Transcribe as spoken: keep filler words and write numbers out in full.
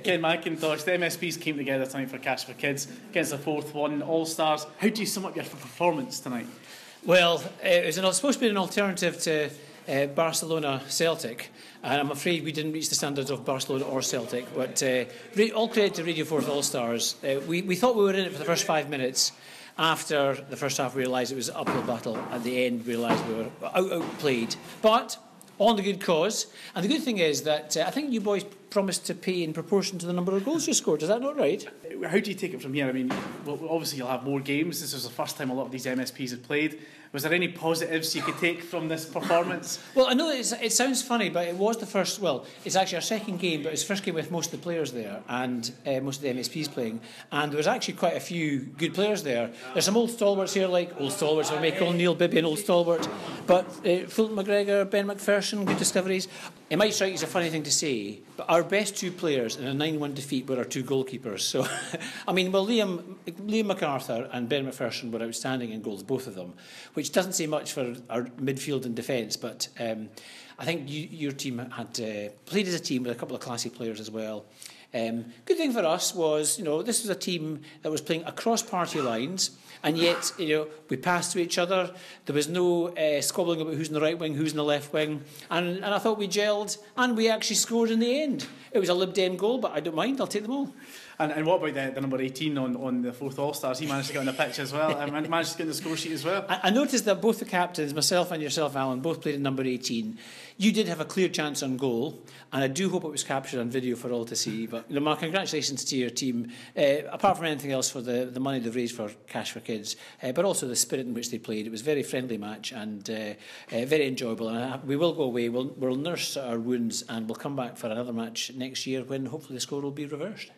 Ken McIntosh. The M S Ps came together tonight for Cash for Kids against the fourth one, All Stars. How do you sum up your performance tonight? Well, it was an, supposed to be an alternative to uh, Barcelona Celtic, and I'm afraid we didn't reach the standards of Barcelona or Celtic. But uh, all credit to Radio four's All Stars. Uh, we, we thought we were in it for the first five minutes. After the first half, we realised it was an uphill battle. At the end, we realised we were out outplayed. But on the good cause. And the good thing is that uh, I think you boys promised to pay in proportion to the number of goals you scored. Is that not right? How do you take it from here? I mean, well, obviously you'll have more games. This was the first time a lot of these M S Ps have played. Was there any positives you could take from this performance? Well, I know it's, it sounds funny, but it was the first, well, it's actually our second game, but it's the first game with most of the players there and uh, most of the M S Ps playing. And there was actually quite a few good players there. There's some old stalwarts here, like old stalwarts, or Michael Neil Bibby, an old stalwart. But uh, Fulton McGregor, Ben McPherson, good discoveries. It might strike you as a funny thing to say, but our best two players in a nine one defeat were our two goalkeepers. So, I mean, well, Liam, Liam MacArthur and Ben McPherson were outstanding in goals, both of them, which doesn't say much for our midfield and defence, but um, I think you, your team had uh, played as a team with a couple of classy players as well. Um, good thing for us was, you know, this was a team that was playing across party lines, and yet, you know, we passed to each other. There was no uh, squabbling about who's in the right wing, who's in the left wing, and, and I thought we gelled, and we actually scored in the end. It was a Lib Dem goal, but I don't mind. I'll take them all. And, and what about the, the number eighteen on, on the fourth All Stars? He managed to get on the pitch as well. I managed to get on the score sheet as well. I, I noticed that both the captains, myself and yourself, Alan, both played in number eighteen. You did have a clear chance on goal, and I do hope it was captured on video for all to see. But you know, my congratulations to your team, uh, apart from anything else, for the, the money they've raised for Cash for Kids, uh, but also the spirit in which they played. It was a very friendly match and uh, uh, very enjoyable. And I, we will go away, we'll, we'll nurse our wounds, and we'll come back for another match next year when hopefully the score will be reversed.